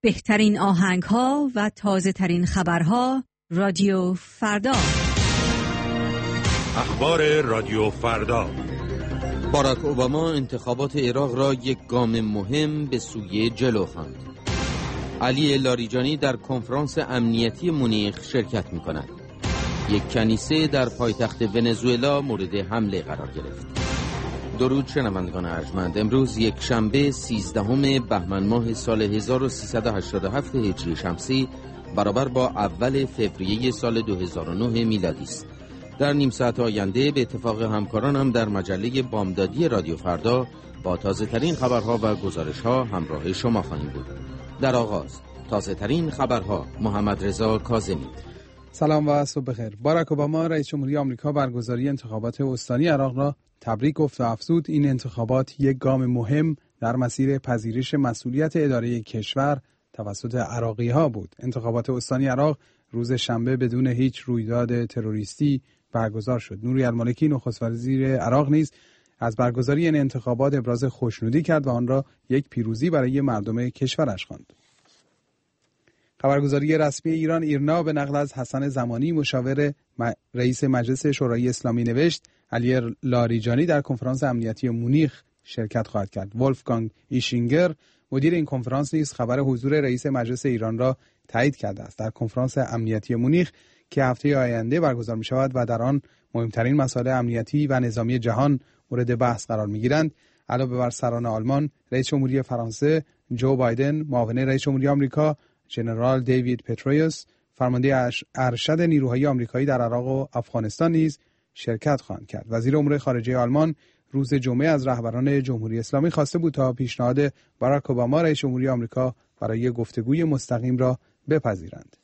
بهترین آهنگ‌ها و تازه‌ترین خبرها رادیو فردا. اخبار رادیو فردا. باراک اوباما انتخابات عراق را یک گام مهم به سوی جلو خواند. علی لاریجانی در کنفرانس امنیتی مونیخ شرکت می‌کند. یک کنیسه در پایتخت ونزوئلا مورد حمله قرار گرفت. درود شنوندگان ارجمند، امروز یک شنبه 13 بهمن ماه سال 1387 هجری شمسی برابر با اول فوریه سال 2009 میلادی است. در نیم ساعت آینده به اتفاق همکارانم در مجله بامدادی رادیو فردا با تازه ترین خبرها و گزارش‌ها همراه شما خواهیم بود. در آغاز تازه ترین خبرها. محمد رضا کاظمی. سلام و صبح بخیر. باراک اوباما رئیس جمهوری آمریکا برگزاری انتخابات استانی عراق را تبریک گفت و افزود این انتخابات یک گام مهم در مسیر پذیرش مسئولیت اداره کشور توسط عراقی‌ها بود. انتخابات استانی عراق روز شنبه بدون هیچ رویداد تروریستی برگزار شد. نوری المالکی نخست وزیر عراق نیز از برگزاری این انتخابات ابراز خوشنودی کرد و آن را یک پیروزی برای مردم کشورش خواند. خبرگزاری رسمی ایران ایرنا به نقل از حسن زمانی مشاور رئیس مجلس شورای اسلامی نوشت علی لاریجانی در کنفرانس امنیتی مونیخ شرکت خواهد کرد. ولفگانگ ایشینگر مدیر این کنفرانس نیز خبر حضور رئیس مجلس ایران را تایید کرده است. در کنفرانس امنیتی مونیخ که هفته آینده برگزار می شود و در آن مهمترین مسائل امنیتی و نظامی جهان مورد بحث قرار می گیرند، علاوه بر سران آلمان، رئیس جمهوری فرانسه جو بایدن، معاون رئیس جمهوری آمریکا ژنرال دیوید پترویوس، فرمانده ارشد نیروهای آمریکایی در عراق و افغانستان نیز شرکت خواهند کرد. وزیر امور خارجه آلمان روز جمعه از رهبران جمهوری اسلامی خواسته بود تا پیشنهاد باراک اوباما رئیس جمهوری آمریکا برای گفتگوی مستقیم را بپذیرند.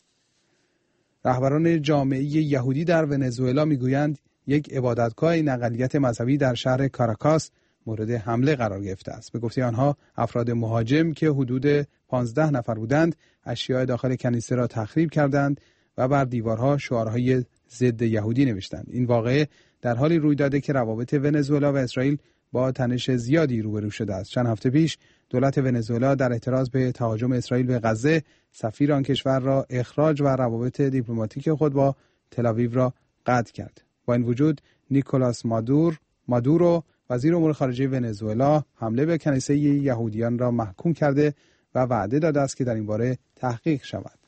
رهبران جامعه یهودی در ونزوئلا میگویند یک عبادتگاه این اقلیت مذهبی در شهر کاراکاس مورد حمله قرار گرفته است. به گفته آنها افراد مهاجم که حدود 15 نفر بودند اشیاء داخل کنیسه را تخریب کردند و بر دیوارها شعارهای ضد یهودی نوشتند. این واقعه در حالی روی داده که روابط ونزوئلا و اسرائیل با تنش زیادی روبرو شده است. چند هفته پیش دولت ونزوئلا در اعتراض به تهاجم اسرائیل به غزه سفیر آن کشور را اخراج و روابط دیپلماتیک خود با تل‌آویو را قطع کرد. با این وجود نیکولاس مادورو وزیر امور خارجه ونزوئلا حمله به کنیسه یهودیان را محکوم کرده و وعده داده است که در این باره تحقیق شود.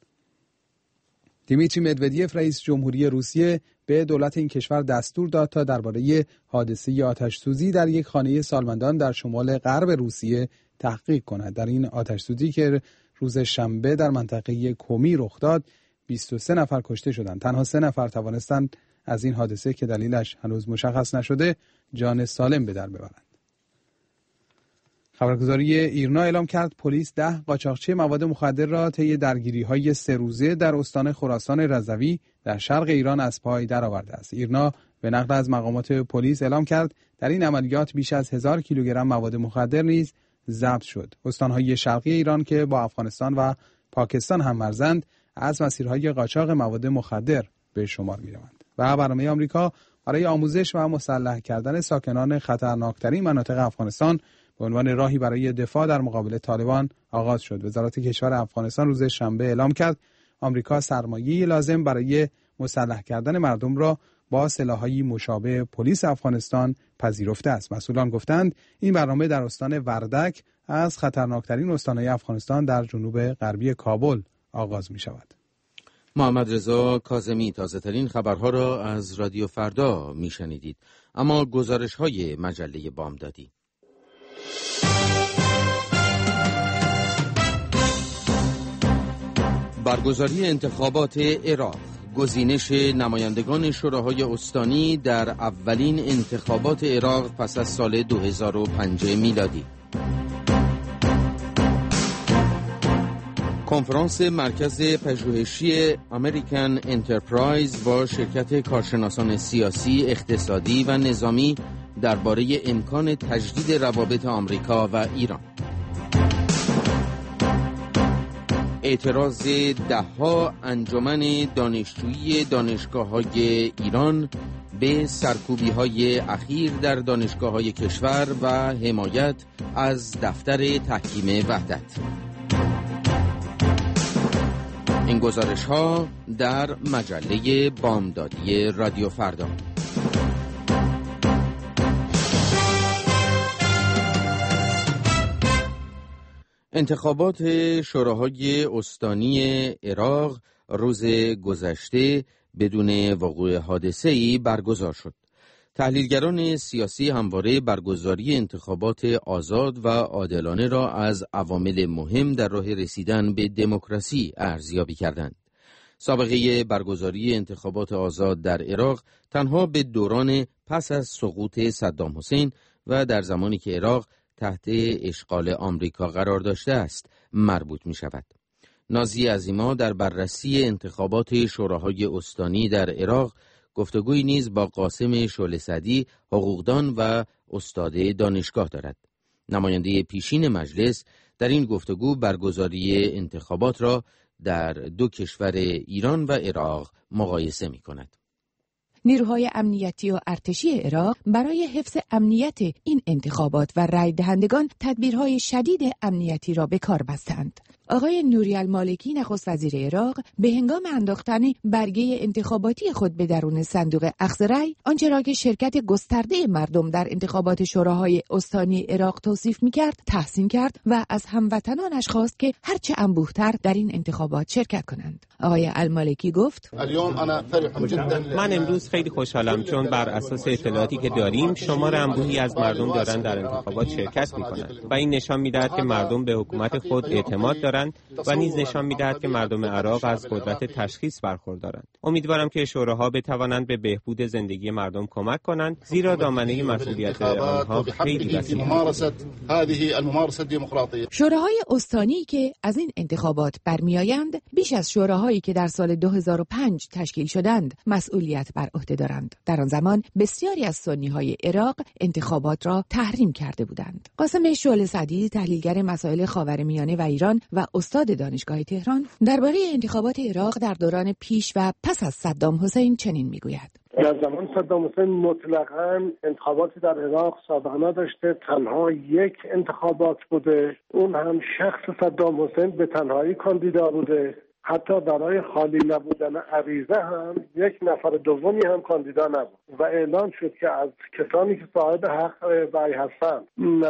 دیمیتری مدودیف رئیس جمهوری روسیه به دولت این کشور دستور داد تا درباره حادثه آتش‌سوزی در یک خانه سالمندان در شمال غرب روسیه تحقیق کند. در این آتش‌سوزی که روز شنبه در منطقه کومی رخ داد 23 نفر کشته شدند. تنها 3 نفر توانستند از این حادثه که دلیلش هنوز مشخص نشده جان سالم به در ببرند. خبرگزاری ایرنا اعلام کرد پلیس 10 قاچاقچی مواد مخدر را طی درگیری‌های 3 روزه در استان خراسان رضوی در شرق ایران از پای درآورده است. ایرنا به نقل از مقامات پلیس اعلام کرد در این عملیات بیش از 1000 کیلوگرم مواد مخدر نیز ضبط شد. استان‌های شرقی ایران که با افغانستان و پاکستان هم مرزند از مسیرهای قاچاق مواد مخدر به شمار می‌روند. و برنامه آمریکا برای آموزش و مسلح کردن ساکنان خطرناکترین مناطق افغانستان به عنوان راهی برای دفاع در مقابل طالبان آغاز شد. وزارت کشور افغانستان روز شنبه اعلام کرد آمریکا سرمایه‌ای لازم برای مسلح کردن مردم را با سلاح‌های مشابه پلیس افغانستان پذیرفته است. مسئولان گفتند این برنامه در استان وردک از خطرناکترین استان‌های افغانستان در جنوب غربی کابل آغاز می‌شود. محمد رضا کاظمی تازه‌ترین خبرها را از رادیو فردا میشنیدید. اما گزارش‌های مجله بامدادی. برگزاری انتخابات عراق، گزینش نمایندگان شوراهای استانی در اولین انتخابات عراق پس از سال 2005 میلادی. کنفرانس مرکز پژوهشی امریکن انترپرایز با شرکت کارشناسان سیاسی، اقتصادی و نظامی درباره امکان تجدید روابط آمریکا و ایران. اعتراض ده‌ها انجمن دانشجویی دانشگاه‌های ایران به سرکوبی‌های اخیر در دانشگاه‌های کشور و حمایت از دفتر تحکیم وحدت. این گزارش ها در مجله بامدادی رادیو فردا. انتخابات شوراهای استانی عراق روز گذشته بدون وقوع حادثه‌ای برگزار شد. تحلیلگران سیاسی همواره برگزاری انتخابات آزاد و عادلانه را از عوامل مهم در راه رسیدن به دموکراسی ارزیابی کردند. سابقه برگزاری انتخابات آزاد در عراق تنها به دوران پس از سقوط صدام حسین و در زمانی که عراق تحت اشغال آمریکا قرار داشته است مربوط می شود. نازی عظیما در بررسی انتخابات شوراهای استانی در عراق گفتگوی نیز با قاسم شعله سعدی، حقوقدان و استاد دانشگاه دارد. نماینده پیشین مجلس در این گفتگو برگزاری انتخابات را در دو کشور ایران و عراق مقایسه می کند. نیروهای امنیتی و ارتشی عراق برای حفظ امنیت این انتخابات و رای دهندگان تدبیرهای شدید امنیتی را به کار بستند. آقای نوری المالکی نخست وزیر عراق به هنگام انداختن برگه انتخاباتی خود به درون صندوق اخذ رای، آنچه را که شرکت گسترده مردم در انتخابات شوراهای استانی عراق توصیف می‌کرد تحسین کرد و از هموطنانش خواست که هرچه انبوه‌تر در این انتخابات شرکت کنند. آقای المالکی گفت: من امروز خیلی خوشحالم چون بر اساس اطلاعاتی که داریم شمار انبوهی از مردم دارند در انتخابات شرکت می‌کنند و این نشان می‌دهد که مردم به حکومت خود اعتماد دارند و نیز نشان می‌دهد که مردم عراق از قدرت تشخیص برخوردارند. امیدوارم که شوراها بتوانند به بهبود زندگی مردم کمک کنند، زیرا دامنه مسئولیت آنها خیلی وسیع است. شوراهای استانی که از این انتخابات برمیآیند بیش از شوراهایی که در سال 2005 تشکیل شدند مسئولیت بر عهده دارند. در آن زمان بسیاری از سنی‌های عراق انتخابات را تحریم کرده بودند. قاسم شعله سعدی، تحلیلگر مسائل خاورمیانه و ایران و استاد دانشگاه تهران، درباره انتخابات عراق در دوران پیش و پس از صدام حسین چنین میگوید: در زمان صدام حسین مطلقاً انتخاباتی در عراق سابقه نداشته، تنها یک انتخابات بوده، اون هم شخص صدام حسین به تنهایی کاندیدا بوده. حتی برای خالی نبودن عریضه هم یک نفر دومی هم کاندیدا نبود و اعلان شد که از کسانی که صاحب حق رأی هستند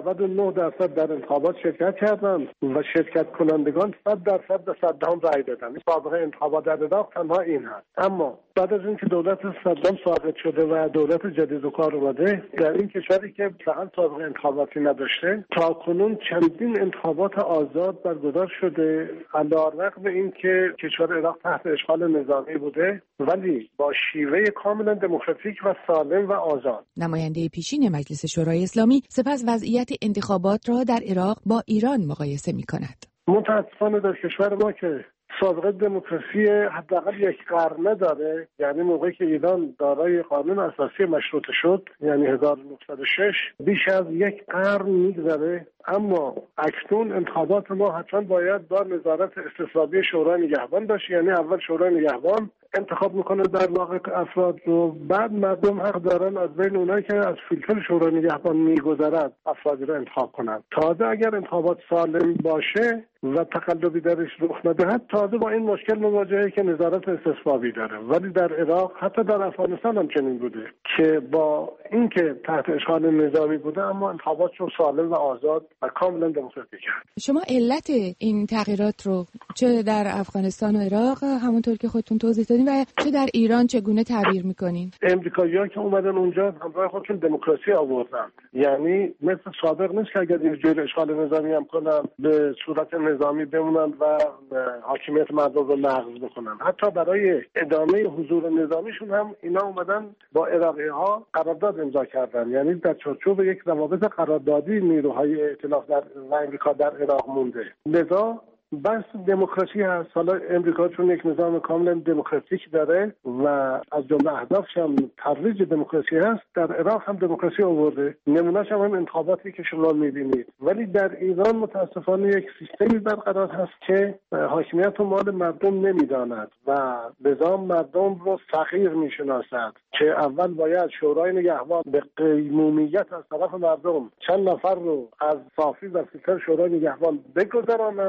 99% در انتخابات شرکت کردند و شرکت کنندگان 100% به صدام رأی دادند. سابقه انتخابات در عراق تنها این هست. اما بعد از اینکه دولت صدام ساقط شده و دولت جدید به کار اومده، در این کشوری که فقط سابقه انتخاباتی نداشته تاکنون چندین انتخابات آزاد برگزار شده، علی‌رغم اینکه کشور عراق تحت اشغال نظامی بوده ولی با شیوه کاملا دموکراتیک و سالم و آزاد. نماینده پیشین مجلس شورای اسلامی سپس وضعیت انتخابات را در عراق با ایران مقایسه می‌کند. متأسفانه در کشور ما که سابقه دموکراسی حداقل یک قرن داره، یعنی موقعی که ایران دارای قانون اساسی مشروطه شد، یعنی 1906، بیش از یک قرن میگذره، اما اکنون انتخابات ما حتما باید با نظارت استصوابی شورای نگهبان باشه. یعنی اول شورای نگهبان انتخاب میکنه در واقع افراد رو، بعد مردم حق دارن از بین اونایی که از فیلتر شورای نگهبان میگذرد افرادی رو انتخاب کنند. تازه اگر انتخابات سالم باشه و تقلبی درش رخ ندهد، تازه با این مشکل مواجهه که نظارت استصوابی داره. ولی در عراق، حتی در افغانستان هم چنین بوده که با اینکه تحت اشغال نظامی بوده اما انتخاباتشون سالم و آزاد و کاملا دموکراتیک. شما علت این تغییرات رو چه در افغانستان و عراق همونطور که خودتون توضیح دادین و چه در ایران چگونه تعبیر میکنین؟ امریکایی‌ها که اومدن اونجا همراه خودشون دموکراسی آوردن، یعنی مثل سابق نیست که اگر یه جور اشغال نظامی هم کنن به صورت نظامی بمونن و حاکمیت مردم رو نقض بکنن. حتی برای ادامه حضور نظامیشون هم اینا اومدن با عراقی‌ها قرارداد امضا کردن، یعنی در چارچوب یک روابط قراردادی نیروهای ائتلاف در امریکا در عراق مونده. لذا بس دموکراسی هست. حالا امریکا چون یک نظام کاملا دموکراتیک داره و از جمله اهدافش هم ترویج دموکراسی هست، در عراق هم دموکراسی آورده. نمونه‌اش هم انتخاباتی که شما می‌بینید. ولی در ایران متاسفانه یک سیستمی برقرار هست که حاکمیت و مال مردم نمی‌داند و نظام مردم رو فقیر می‌شناسد که اول باید شورای نگهبان به قیمومیت از طرف مردم چند نفر رو از صافی و فیلتر شورای نگهبان بگذارانند، بعد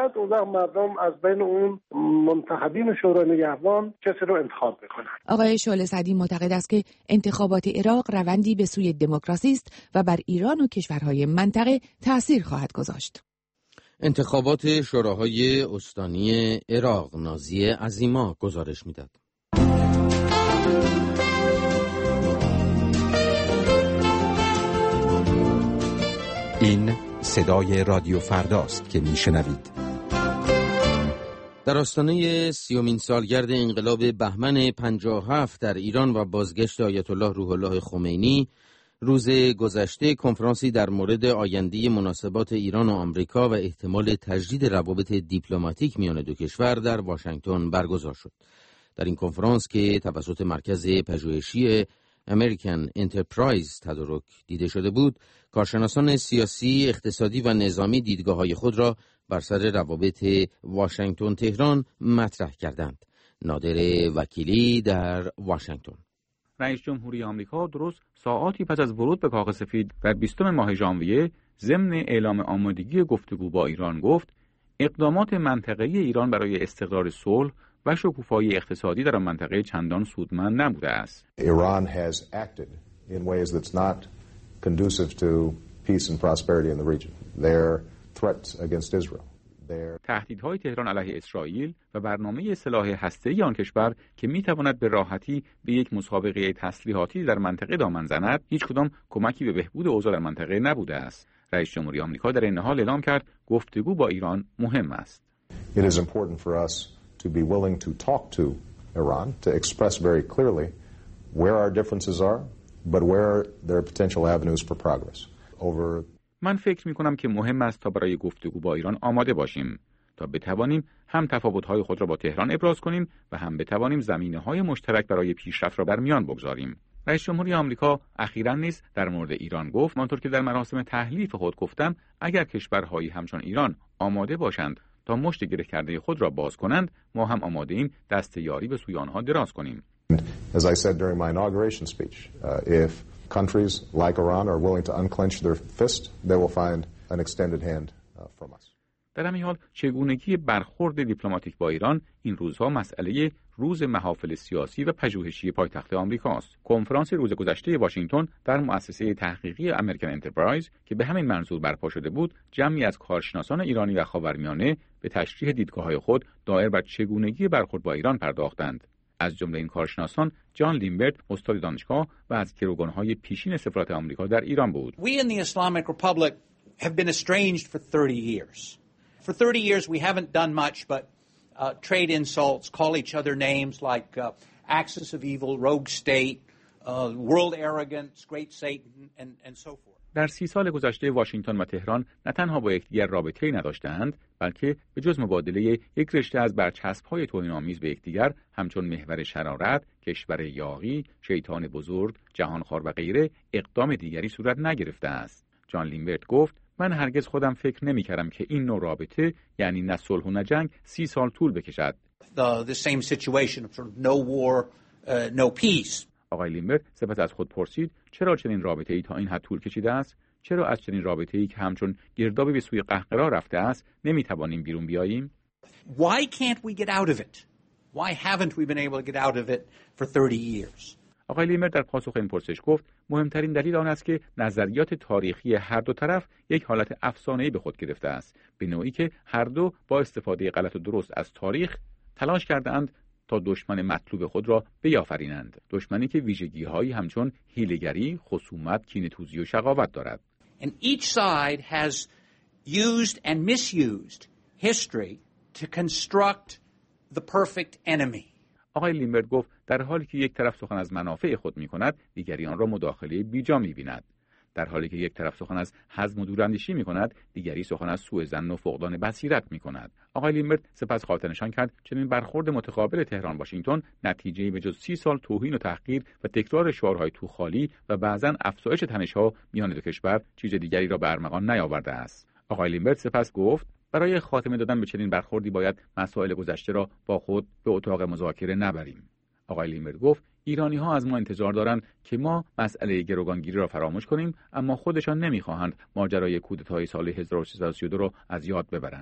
بعد اون وقت مردم از بین اون منتخبین شورای نگهبان کسی رو انتخاب میکنن. آقای شعله سعدی معتقد است که انتخابات عراق روندی به سوی دموکراسی است و بر ایران و کشورهای منطقه تأثیر خواهد گذاشت. انتخابات شوراهای استانی عراق، نازیه عظیما گزارش میداد. این صدای رادیو فرداست که میشنوید. در آستانه 30مین سالگرد انقلاب بهمن 57 در ایران و بازگشت آیت الله روح الله خمینی، روز گذشته کنفرانسی در مورد آینده مناسبات ایران و آمریکا و احتمال تجدید روابط دیپلماتیک میان دو کشور در واشنگتن برگزار شد. در این کنفرانس که توسط مرکز پژوهشی امریکن انترپرایز تدارک دیده شده بود، کارشناسان سیاسی، اقتصادی و نظامی دیدگاه‌های خود را بر سر روابط واشنگتن تهران مطرح کردند. نادر وکیلی در واشنگتن. رئیس جمهوری آمریکا درست ساعاتی پس از ورود به کاخ سفید در 20 ماه ژانویه ضمن اعلام آمادگی گفتگو با ایران گفت اقدامات منطقه‌ای ایران برای استقرار صلح و شکوفایی اقتصادی در آن منطقه چندان سودمند نبوده است. Iran has acted in ways that's not conducive to peace and prosperity in the region. Their threats against Israel. تهدیدهای تهران علیه اسرائیل و برنامه سلاح هسته‌ای آن کشور که می‌تواند به راحتی به یک مسابقه تسلیحاتی در منطقه دامن زند، هیچ کدام کمکی به بهبود اوضاع در منطقه نبوده است. رئیس جمهوری آمریکا در این حال اعلام کرد گفتگو با ایران مهم است. It is important for us to be willing to talk to Iran, to express very clearly where our differences are, but where there are potential avenues for progress. من فکر می‌کنم که مهم است تا برای گفتگو با ایران آماده باشیم تا بتوانیم هم تفاوت‌های خود را با تهران ابراز کنیم و هم بتوانیم زمینه‌های مشترک برای پیشرفت را بر میان بگذاریم. رئیس جمهوری آمریکا اخیراً نیز در مورد ایران گفت، همانطور که در مراسم تحلیف خود گفتم، اگر کشورهایی همچون ایران آماده باشند تا مشت گره کرده خود را باز کنند، ما هم آماده ایم دست یاری به سوی آنها دراز کنیم. As I said during my inauguration speech, if countries like Iran are willing to unclench their fist, they will find an extended hand from us. در همین حال چگونگی برخورد دیپلماتیک با ایران این روزها مسئله روز محافل سیاسی و پژوهشی پایتخت آمریکاست. کنفرانس روز گذشته واشنگتن در مؤسسه تحقیقی امریکن انترپرایز که به همین منظور برپا شده بود، جمعی از کارشناسان ایرانی و خاورمیانه به تشریح دیدگاه‌های خود دائر بر چگونگی برخورد با ایران پرداختند. از جمله این کارشناسان جان لیمبرت، استاد دانشگاه و از گروگان‌های پیشین سفارت آمریکا در ایران بود. We in the Islamic Republic have been estranged for 30 years. For 30 years we haven't done much but trade insults, call each other names like axis of evil, rogue state, world arrogance, great Satan and so forth. در 30 سال گذشته واشنگتن و تهران نه تنها با یکدیگر رابطه‌ای نداشتند، بلکه به جز مبادله یک رشته از برچسب‌های توهین‌آمیز به یکدیگر همچون محور شرارت، کشور یاغی، شیطان بزرگ، جهانخوار و غیره اقدام دیگری صورت نگرفته است. جان لیمبرت گفت من هرگز خودم فکر نمی‌کردم که این نوع رابطه یعنی نه صلح و نه جنگ 30 سال طول بکشد. The same situation of sort of no war, no peace. آقای لیمبرت سپس از خود پرسید چرا چنین رابطه‌ای تا این حد طول کشیده است؟ چرا از چنین رابطه‌ای که همچون گردابی به سوی قهقرا رفته است نمی‌توانیم بیرون بیاییم؟ Why can't we get out of it? Why haven't we been able to get out of it for 30 years? آقای لیمبرت در پاسخ این پرسش گفت مهمترین دلیل آن است که نظریات تاریخی هر دو طرف یک حالت افسانه‌ای به خود گرفته است، به نوعی که هر دو با استفاده غلط و درست از تاریخ تلاش کرده‌اند تا دشمن مطلوب خود را بیافرینند، دشمنی که ویژگی‌هایی همچون حیله‌گری، خصومت، کینه‌توزی و شقاوت دارد. And each side has used and misused history to construct the perfect enemy. آقای لیمبرت گفت در حالی که یک طرف سخن از منافع خود می‌کند، دیگری آن را مداخله بیجا می‌بیند. در حالی که یک طرف سخن از حزم و دوراندیشی می‌کند، دیگری سخن از سوء ظن و فقدان بصیرت می‌کند. آقای لیمبرت سپس خاطرنشان کرد چنین برخورد متقابل تهران واشنگتن نتیجه‌ای به جز 30 سال توهین و تحقیر و تکرار شعارهای توخالی و بعضاً افزایش تنش‌ها میان دو کشور چیز دیگری را به ارمغان نیاورده است. آقای لیمبرت سپس گفت برای خاتمه دادن به چنین برخوردی باید مسائل گذشته را با خود به اتاق مذاکره نبریم. آقای لیمبرت گفت ایرانی‌ها از ما انتظار دارند که ما مسئله گروگانگیری را فراموش کنیم، اما خودشان نمی‌خواهند ماجرای کودتای سال 1332 را از یاد ببرند.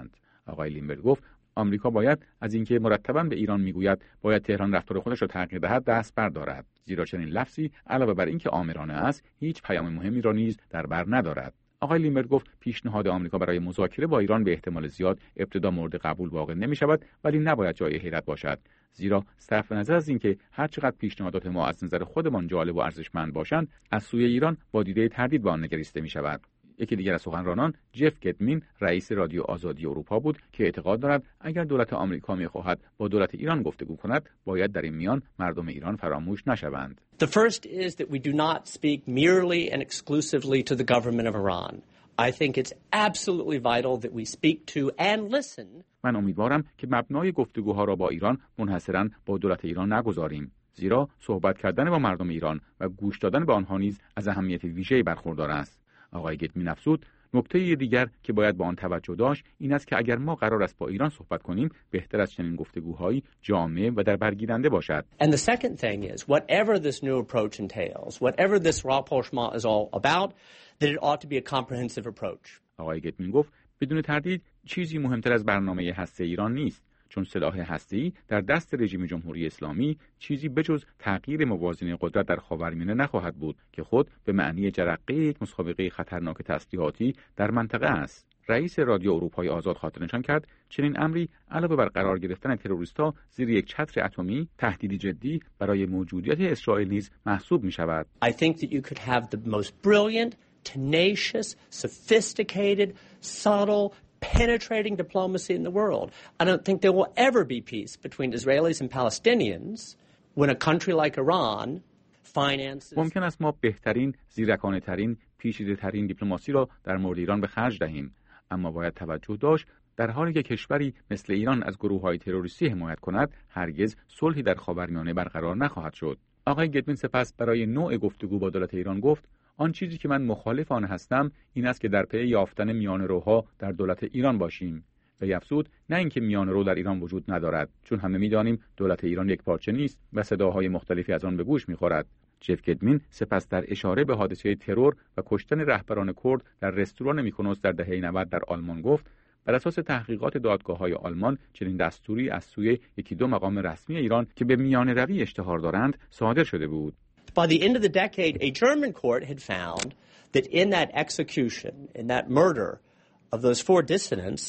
آقای لیمبرگ گفت آمریکا باید از اینکه مرتباً به ایران میگوید باید تهران رفتار خودش را تغییر دهد دست بردارد، زیرا چنین لفظی علاوه بر اینکه آمرانه است هیچ پیام مهمی را نیز در بر ندارد. آقای لیمبرگ گفت پیشنهاد آمریکا برای مذاکره با ایران به احتمال زیاد ابتدا مورد قبول واقع نمی شود، ولی نباید جای حیرت باشد، زیرا صرف نظر از اینکه هر چقدر پیشنهادات ما از نظر خودمان جالب و ارزشمند باشند، از سوی ایران با دیده تردید به آن نگریسته می شود. یکی دیگر از سخنرانان جف گتمین رئیس رادیو آزادی اروپا بود که اعتقاد دارد اگر دولت آمریکا می‌خواهد با دولت ایران گفتگو کند، باید در این میان مردم ایران فراموش نشوند. The first is that we do not speak merely and exclusively to the government of Iran. I think it's absolutely vital that we speak to and listen. من امیدوارم که مبنای گفتگوها را با ایران منحصراً با دولت ایران نگذاریم، زیرا صحبت کردن با مردم ایران و گوش دادن به آنها نیز از اهمیت ویژه‌ای برخوردار است. آقای گتمین افزود نکته دیگر که باید به آن توجه داشت این است که اگر ما قرار است با ایران صحبت کنیم، بهتر از چنین گفتگوهایی جامع و در برگیرنده باشد. And the second thing is whatever this new approach entails, whatever this rapprochement is all about, that it ought to be a comprehensive approach. آقای گتمین گفت بدون تردید چیزی مهمتر از برنامه هسته ایران نیست، چون سلاح هسته‌ای در دست رژیم جمهوری اسلامی چیزی بجز تغییر موازین قدرت در خاورمیانه نخواهد بود که خود به معنی جرقه یک مسابقه خطرناک تسلیحاتی در منطقه است. رئیس رادیو اروپای آزاد خاطرنشان کرد چنین امری علاوه بر قرار گرفتن تروریست‌ها زیر یک چتر اتمی تهدیدی جدی برای موجودیت اسرائیل نیز محسوب می‌شود. I think that you could have the most brilliant, tenacious, sophisticated, subtle, penetrating diplomacy in the world. I don't think there will ever be peace between Israelis and Palestinians when a country like Iran finances. ممکن است ما بهترین، زیرکانه‌ترین، پیچیده‌ترین دیپلماسی را در مورد ایران به خرج دهیم، اما باید توجه داشت در حالی که کشوری مثل ایران از گروه‌های تروریستی حمایت کند، هرگز صلحی در خاورمیانه برقرار نخواهد شد. آقای گتمین سپس برای نوع گفتگو با دولت ایران گفت آن چیزی که من مخالف آن هستم این است که در پی یافتن میانه‌روها در دولت ایران باشیم. و افزود نه اینکه میانه‌رو در ایران وجود ندارد، چون همه می‌دانیم دولت ایران یک پارچه نیست و صداهای مختلفی از آن به گوش می‌خورد. جف گتمین سپس در اشاره به حادثه ترور و کشتن رهبران کرد در رستوران میکونوس در دهه 90 در آلمان گفت بر اساس تحقیقات دادگاه‌های آلمان چنین دستوری از سوی یکی دو مقام رسمی ایران که به میانه‌روی اشتهار دارند صادر شده بود. By the end of the decade, a German court had found that in that execution, in that murder of those four dissidents,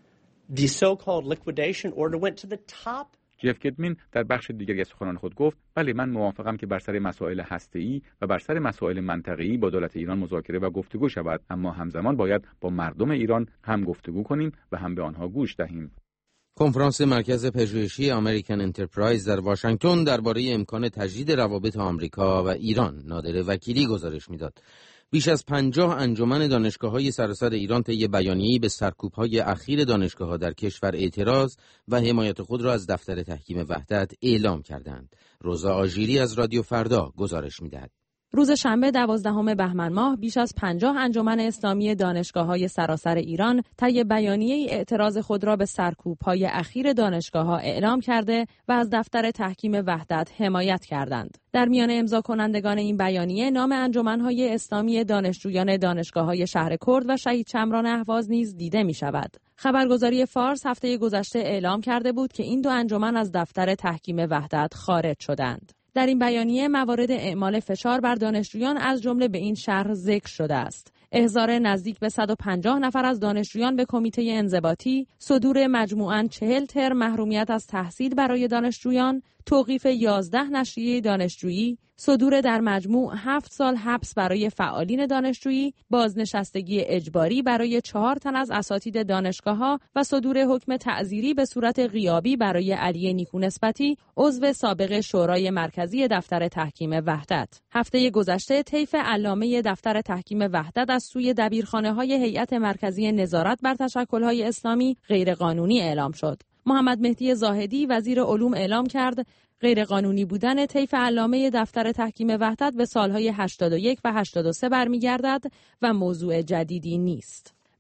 the so-called liquidation order went to the top. جف گتمین در بخش دیگری از سخنان خود گفت بله من موافقم که بر سر مسائل هسته‌ای و بر سر مسائل منطقه‌ای با دولت ایران مذاکره و گفتگو شود، اما همزمان باید با مردم ایران هم گفتگو کنیم و هم به آنها گوش دهیم. کنفرانس مرکز پژوهشی امریکن انترپرایز در واشنگتن درباره امکان تجدید روابط آمریکا و ایران نادر وکیلی گزارش میداد. بیش از 50 انجمن دانشگاه‌های سراسر ایران طی بیانیه‌ای به سرکوب‌های اخیر دانشگاه‌ها در کشور اعتراض و حمایت خود را از دفتر تحکیم وحدت اعلام کردند. روزا آژیری از رادیو فردا گزارش می‌دهد. روز شنبه 12 بهمن ماه بیش از 50 انجمن اسلامی دانشگاه‌های سراسر ایران طی بیانیه‌ای اعتراض خود را به سرکوب‌های اخیر دانشگاه‌ها اعلام کرده و از دفتر تحکیم وحدت حمایت کردند. در میان امضا کنندگان این بیانیه نام انجمن‌های اسلامی دانشجویان دانشگاه‌های شهر کرد و شهید شمران اهواز نیز دیده می‌شود. خبرگزاری فارس هفته گذشته اعلام کرده بود که این دو انجمن از دفتر تحکیم وحدت خارج شدند. در این بیانیه موارد اعمال فشار بر دانشجویان از جمله به این شرح ذکر شده است: احضار نزدیک به 150 نفر از دانشجویان به کمیته انضباطی، صدور مجموعاً 40 ترم محرومیت از تحصیل برای دانشجویان، توقیف 11 نشریه دانشجویی، صدور در مجموع 7 سال حبس برای فعالین دانشجویی، بازنشستگی اجباری برای 4 تن از اساتید دانشگاه‌ها و صدور حکم تعزیری به صورت غیابی برای علی نیکونسبتی، عضو سابق شورای مرکزی دفتر تحکیم وحدت. هفته گذشته طیف علامه دفتر تحکیم وحدت از سوی دبیرخانه‌های هیئت مرکزی نظارت بر تشکل‌های اسلامی غیرقانونی اعلام شد. محمد مهدی زاهدی وزیر علوم اعلام کرد غیرقانونی بودن طیف علامه دفتر تحکیم وحدت به سالهای 81 و 83 برمیگردد و موضوع جدیدی نیست.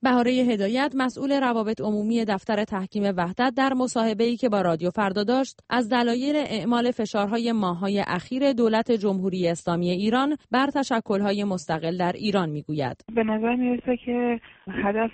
بهاره هدایت مسئول روابط عمومی دفتر تحکیم وحدت در مصاحبه‌ای که با رادیو فردا داشت از دلایل اعمال فشارهای ماه‌های اخیر دولت جمهوری اسلامی ایران بر تشکل‌های مستقل در ایران میگوید. به نظر میرسه که هدف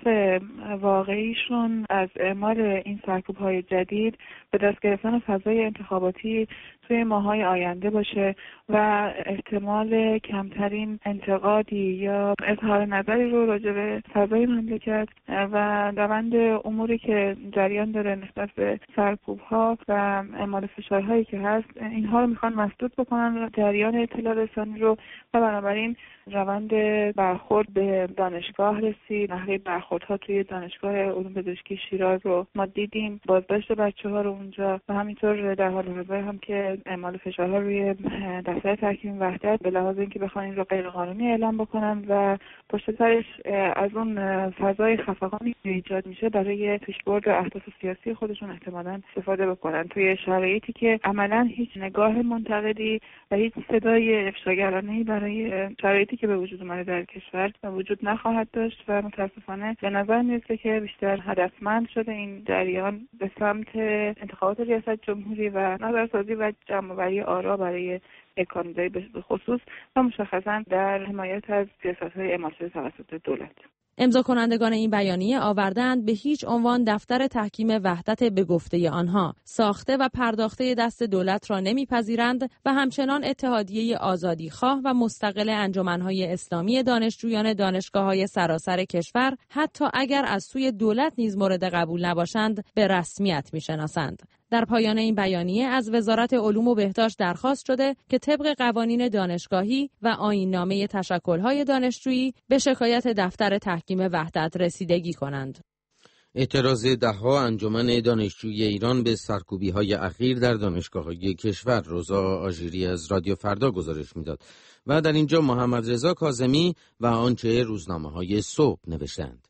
واقعیشون از اعمال این سرکوب‌های جدید به دست گرفتن فضای انتخاباتی توی ماه‌های آینده باشه و احتمال کمترین انتقادی یا اظهار نظری رو راجع به فضای مملکت و روند اموری که جریان داره نسبت به سرکوب‌ها و اعمال فشارهایی که هست، اینها رو میخوان مسدود بکنن جریان اطلاع رسانی رو و بنابراین روند برخورد به دانشگاه رسید. نحوه برخوردها توی دانشگاه علوم پزشکی شیراز رو ما دیدیم، بازداشت بچه‌ها رو اونجا و همینطور در حال حاضر هم که اعمال فشارها روی دفتر تحکیم وحدت به لحاظ اینکه بخوان این رو غیرقانونی اعلام بکنن و پشت سرش از اون فضای خفقانی که ایجاد میشه برای پیشبرد اهداف سیاسی خودشون احتمالاً استفاده بکنن توی شرایطی که عملاً هیچ نگاه منتقدی و هیچ صدای افشاگرانه‌ای برای شرایطی که به وجود اومده در کشور وجود نخواهد داشت و متاسفانه به نظر میاد که بیشتر هدفمند شده این جریان به سمت انتخابات ریاست جمهوری و نظرسازی و جمع‌آوری آرا برای یک کاندیدای به خصوص و مشخصاً در حمایت از سیاست‌های اعمال شده توسط دولت. امضا کنندگان این بیانیه آوردند به هیچ عنوان دفتر تحکیم وحدت به گفته آنها ساخته و پرداخته دست دولت را نمیپذیرند و همچنان اتحادیه آزادیخواه و مستقل انجمنهای اسلامی دانشجویان دانشگاه‌های سراسر کشور حتی اگر از سوی دولت نیز مورد قبول نباشند به رسمیت میشناسند. در پایان این بیانیه از وزارت علوم و بهداشت درخواست شده که طبق قوانین دانشگاهی و آیین‌نامه تشکل‌های دانشجویی به شکایت دفتر تحکیم وحدت رسیدگی کنند. اعتراض ده‌ها انجمن دانشجوی ایران به سرکوبی‌های اخیر در دانشگاه‌های کشور. روزا آژیری از رادیو فردا گزارش می‌داد و در اینجا محمد رضا کاظمی و آنچه روزنامه‌های صبح نوشتند.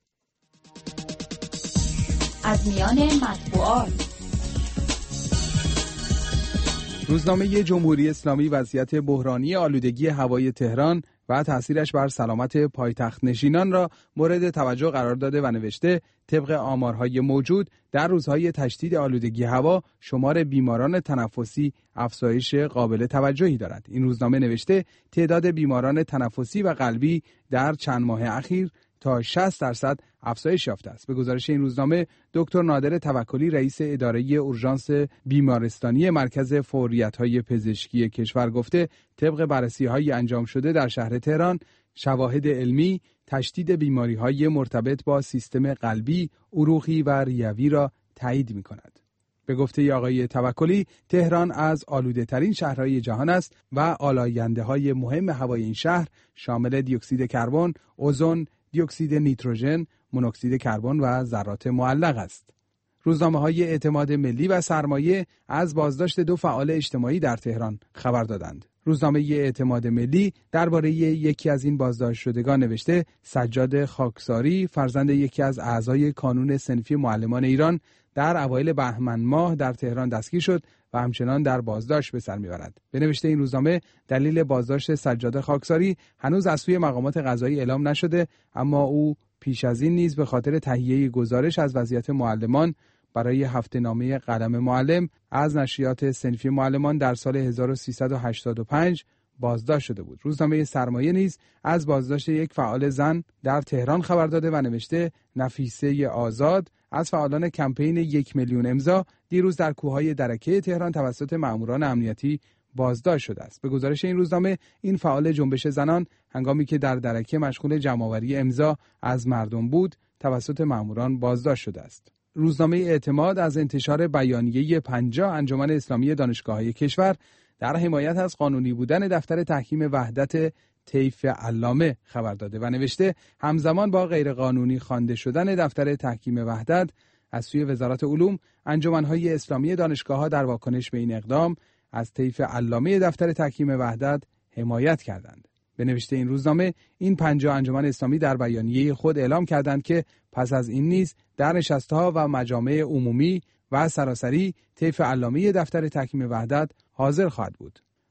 از میان مطبوعات روزنامه جمهوری اسلامی وضعیت بحرانی آلودگی هوای تهران و تأثیرش بر سلامت پایتخت نشینان را مورد توجه قرار داده و نوشته طبق آمارهای موجود در روزهای تشدید آلودگی هوا شمار بیماران تنفسی افزایش قابل توجهی دارد. این روزنامه نوشته تعداد بیماران تنفسی و قلبی در چند ماه اخیر تا 60% افزایش یافته است. به گزارش این روزنامه دکتر نادر توکلی رئیس اداره اورژانس بیمارستانی مرکز فوریت‌های پزشکی کشور گفته طبق بررسی‌های انجام شده در شهر تهران شواهد علمی تشدید بیماری‌های مرتبط با سیستم قلبی، عروقی و ریوی را تایید می‌کند. به گفته آقای توکلی تهران از آلوده‌ترین شهرهای جهان است و آلاینده‌های مهم هوای این شهر شامل دی اکسید کربن، اوزون، دی اکسید نیتروژن، مونوکسید کربن و ذرات معلق است. روزنامه‌های اعتماد ملی و سرمایه از بازداشت 2 فعال اجتماعی در تهران خبر دادند. روزنامه اعتماد ملی درباره یکی از این بازداشت شدگان نوشته سجاد خاکساری فرزند یکی از اعضای کانون صنفی معلمان ایران در اوایل بهمن ماه در تهران دستگیر شد و همچنان در بازداشت به سر می‌برد. به نوشته این روزنامه دلیل بازداشت سجاد خاکساری هنوز از سوی مقامات قضایی اعلام نشده، اما او پیش از این نیز به خاطر تهیه گزارش از وضعیت معلمان برای هفته‌نامه قلم معلم از نشریات صنفی معلمان در سال 1385 بازداشت شده بود. روزنامه سرمایه نیز از بازداشت یک فعال زن در تهران خبر داده و نوشته نفیسه آزاد از فعالان کمپین 1 میلیون امضا دیروز در کوههای درکه تهران توسط مأموران امنیتی بازداشت شده است. به گزارش این روزنامه این فعال جنبش زنان هنگامی که در درکه مشغول جمع‌آوری امضا از مردم بود توسط مأموران بازداشت شده است. روزنامه اعتماد از انتشار بیانیه 50 انجمن اسلامی دانشگاه‌های کشور در حمایت از قانونی بودن دفتر تحکیم وحدت طیف علامه خبر داده و نوشته همزمان با غیرقانونی خوانده شدن دفتر تحکیم وحدت از سوی وزارت علوم انجمن‌های اسلامی دانشگاه‌ها در واکنش به این اقدام از طیف علامه دفتر تحکیم وحدت حمایت کردند. به نوشته این روزنامه این 50 انجمن اسلامی در بیانیه خود اعلام کردند که پس از این نیز در نشست‌ها و مجامع عمومی و سراسری طیف علامه دفتر تحکیم وحدت حاضر خواهد بود.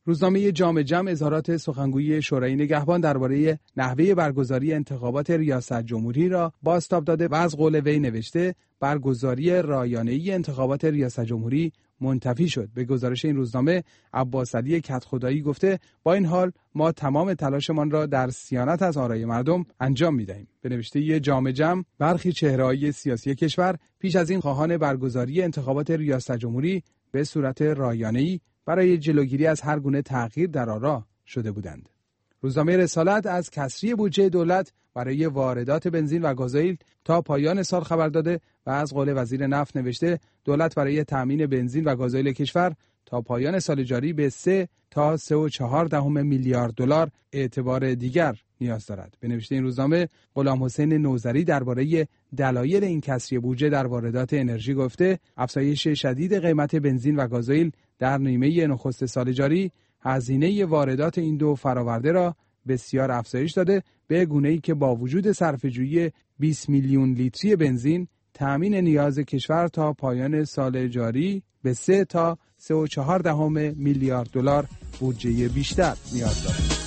روزنامه جام جم اظهارات سخنگوی شورای نگهبان درباره نحوه برگزاری انتخابات ریاست جمهوری را بازتاب داده و از قول وی نوشته برگزاری رایانه‌ای انتخابات ریاست جمهوری منتفی شد. به گزارش این روزنامه عباس علی کدخدایی گفته با این حال ما تمام تلاشمان را در صیانت از آرای مردم انجام می‌دهیم. به نوشته جام جم برخی چهره‌های سیاسی کشور پیش از این خواهان برگزاری انتخابات ریاست جمهوری به صورت رایانه‌ای برای جلوگیری از هر گونه تغییر در آرا شده بودند. روزنامه رسالت از کسری بودجه دولت برای واردات بنزین و گازوئیل تا پایان سال خبر داده و از قول وزیر نفت نوشته دولت برای تامین بنزین و گازوئیل کشور تا پایان سال جاری به 3 تا 3.4 میلیارد دلار اعتبار دیگر نیاز دارد. به نوشته این روزنامه غلام حسین نوذری درباره دلایل این کسری بودجه در واردات انرژی گفته افزایش شدید قیمت بنزین و گازوئیل در نیمه نخست سال جاری هزینه واردات این دو فراورده را بسیار افزایش داده به گونه‌ای که با وجود صرفه‌جویی 20 میلیون لیتری بنزین تأمین نیاز کشور تا پایان سال جاری به 3 تا 3.4 میلیارد دلار بودجه بیشتر نیاز دارد.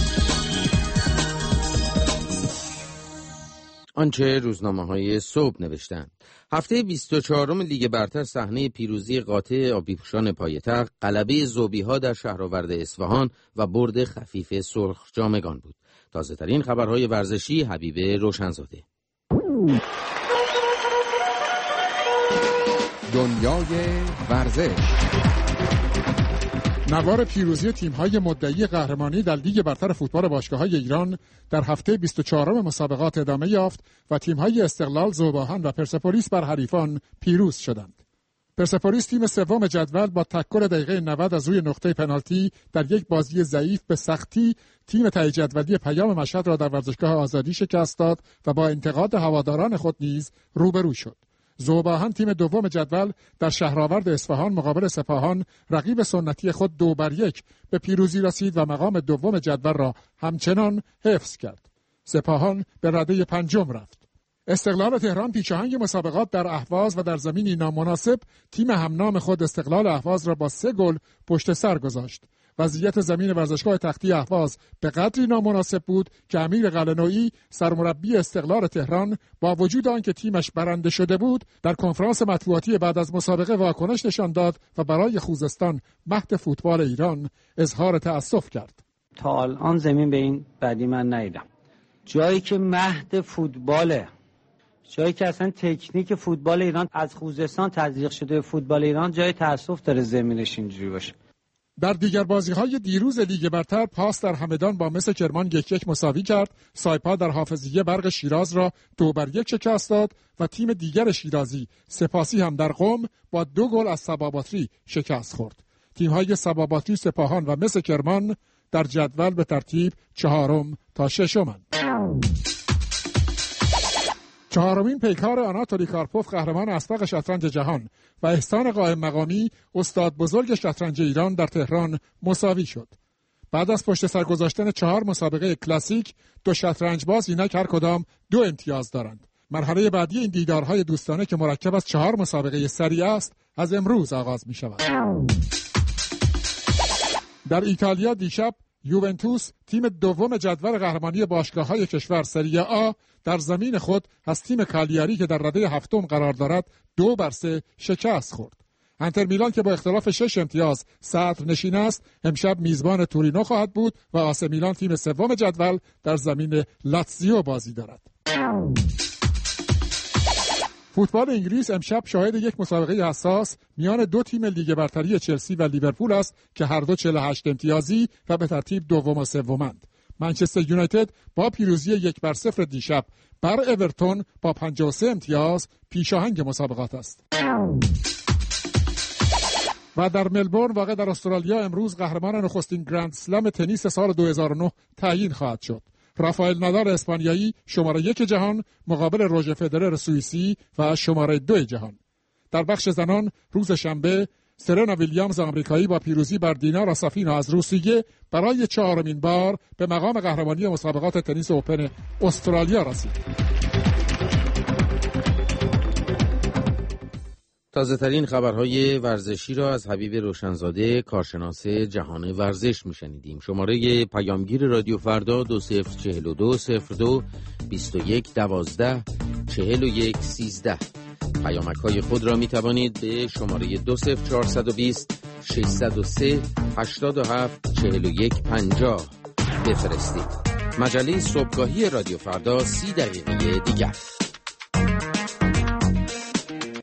آنچه روزنامه‌های صبح نوشتند. هفته 24م لیگ برتر صحنه پیروزی قاطع آبی‌پوشان پایتخت، غلبه ذوبی‌ها در شهرآورد اصفهان و برد خفیف سرخ جامگان بود. تازه‌ترین خبرهای ورزشی حبیب روشنزاده. دنیای ورزش. نوار پیروزی تیم‌های مدعی قهرمانی در لیگ برتر فوتبال باشگاه‌های ایران در هفته 24م مسابقات ادامه یافت و تیم‌های استقلال، ذوب‌آهن و پرسپولیس بر حریفان پیروز شدند. پرسپولیس تیم سوم جدول با تکل دقیقه 90 از روی نقطه پنالتی در یک بازی ضعیف به سختی تیم ته جدولی پیام مشهد را در ورزشگاه آزادی شکست داد و با انتقاد هواداران خود نیز روبرو شد. ذوب‌آهن تیم دوم جدول در شهرآورد اصفهان مقابل سپاهان رقیب سنتی خود 2-1 به پیروزی رسید و مقام دوم جدول را همچنان حفظ کرد. سپاهان به رده پنجم رفت. استقلال تهران پیشاهنگ مسابقات در اهواز و در زمینی نامناسب تیم همنام خود استقلال اهواز را با 3 گل پشت سر گذاشت. وضعیت زمین ورزشگاه تختی اهواز به قدری نامناسب بود که امیر قلعه‌نویی سرمربی استقلال تهران با وجود آنکه تیمش برنده شده بود در کنفرانس مطبوعاتی بعد از مسابقه واکنش نشان داد و برای خوزستان مهد فوتبال ایران اظهار تأسف کرد. تا الان زمین به این بدی من ندیدم. جایی که مهد فوتباله، جایی که اصلا تکنیک فوتبال ایران از خوزستان تزریق شده فوتبال ایران، جای تأسف داره زمینش اینجوری باشه. در دیگر بازی‌های دیروز لیگ برتر پاس در همدان با مس کرمان 1-1 مساوی کرد، سایپا در حافظیه برق شیراز را 2-1 شکست داد و تیم دیگر شیرازی سپاسی هم در قم با 2 گل از سباباتری شکست خورد. تیم‌های سباباتری، سپاهان و مس کرمان در جدول به ترتیب 4 تا 6. چهارمین پیکار آناتولی کارپوف قهرمان اسبق شطرنج جهان و احسان قائم مقامی استاد بزرگ شطرنج ایران در تهران مساوی شد. بعد از پشت سر گذاشتن 4 مسابقه کلاسیک، 2 شطرنج‌باز اینک هر کدام 2 امتیاز دارند. مرحله بعدی این دیدارهای دوستانه که مرکب از 4 مسابقه سری است، از امروز آغاز می شود. در ایتالیا دیشب یوونتوس تیم دوم جدول قهرمانی باشگاه‌های کشور سری آ در زمین خود از تیم کالیاری که در رده هفتم قرار دارد 2-3 شکست خورد. انتر میلان که با اختلاف 6 امتیاز صدر نشین است، امشب میزبان تورینو خواهد بود و آسه میلان تیم سوم جدول در زمین لاتزیو بازی دارد. فوتبال انگلیس امشب شاهد یک مسابقه حساس میان 2 تیم لیگ برتری چلسی و لیورپول است که هر دو 48 امتیازی و به ترتیب دوم و سومند. منچستر یونایتد با پیروزی 1-0 دیشب بر اورتون با 53 امتیاز پیشاهنگ مسابقات است. و در ملبورن واقع در استرالیا امروز قهرمان نخستین گرند اسلم تنیس سال 2009 تعیین خواهد شد. رافائل نادال اسپانیایی شماره 1 جهان مقابل روژر فدرر سوئیسی و شماره 2 جهان. در بخش زنان روز شنبه سرنا ویلیامز آمریکایی با پیروزی بر دینا راسافینا از روسیه برای 4مین بار به مقام قهرمانی مسابقات تنیس اوپن استرالیا رسید. تازه ترین خبرهای ورزشی را از حبیب روشنزاده، کارشناس جهان ورزش میشنیدیم. شماره پیامگیر رادیو فردا 2042 02 21 12 41 13. پیامک های خود را می توانید به شماره 20420 603 87 41 50 بفرستید. مجله صبحگاهی رادیو فردا 30 دقیقه دیگر.